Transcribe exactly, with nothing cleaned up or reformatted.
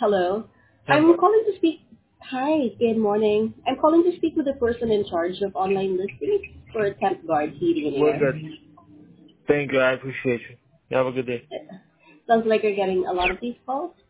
Hello. Hey, I'm boss. calling to speak. Hi, good morning. I'm calling to speak with the person in charge of online listings for Temp Guard Heating and We're Air. good. Thank you. I appreciate you. You have a good day. Sounds like you're getting a lot of these calls.